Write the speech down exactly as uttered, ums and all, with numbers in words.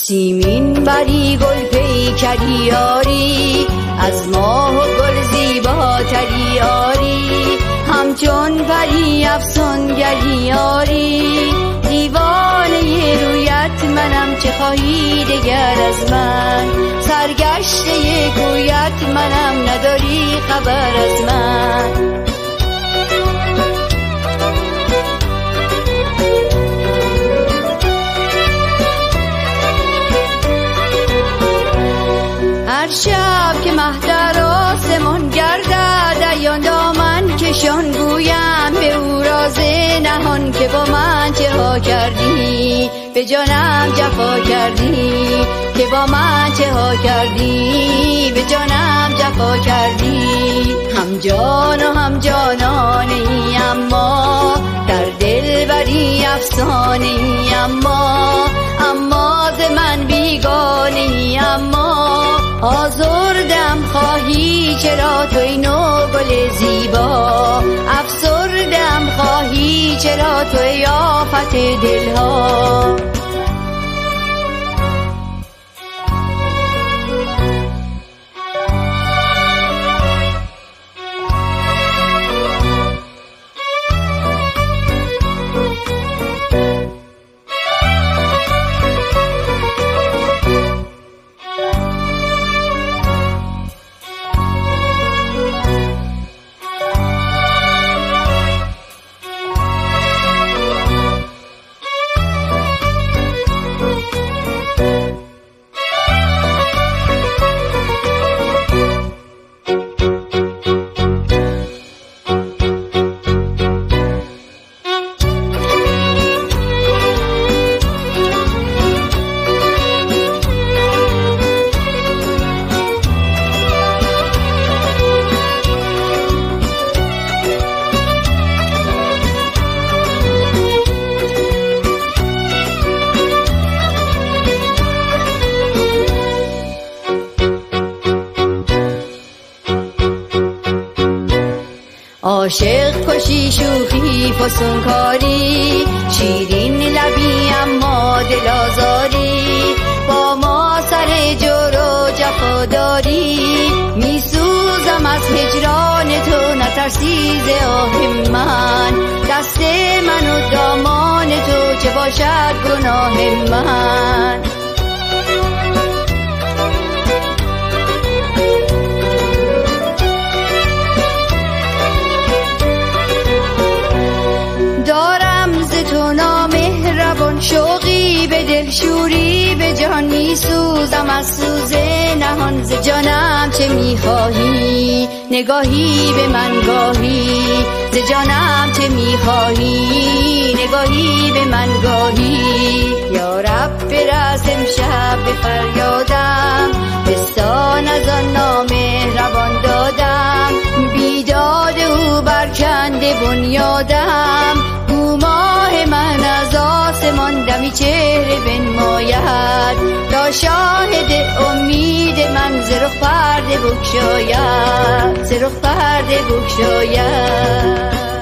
سیمین بری گل پیکری آری، از ماه و گل زیباتری آری، همچون پری افسونگری آری. دیوانه رویت منم، چه خواهی دگر از من؟ سرگشته کویت منم، نداری خبر از من. هر شب که مه در آسمان گردد، عیان دامن کشان گویم به او راز نهان که با من چه ها کردی، به جانم جفا کردی، که با من چه ها کردی، به جانم جفا کردی. هم جان و هم جانانه ای، اما در دل بری افسانه ای، اما اما ز من بیگانه ای، اما آزردم خواهی چرا توی نو گل زیبا، افسردم خواهی چرا توی آفت دلها. عاشق کشی شوخی فسونکاری، شیرین لبی اما دل آزاری، با ما سر جور و جفا داری. می سوزم از هجران تو، نترسی ز آه من، دست من و دامان تو چه باشد گناه من. دارم ز تو نامهربان شوقی، به دل شوری به جان می سوزم از سوز نهان. ز جانم چه می خواهی نگاهی به من گاهی، ز جانم چه می خواهی نگاهی به من گاهی. یا رب برس امشب به فریادم، بستان از آن نامهربان دادم، بیداد او برکنده بنیادم. گو ماه من از آسمان دمی چهره بنماید، تا شاهد امید من ز رخ پرده بگشاید، ز رخ پرده بگشاید.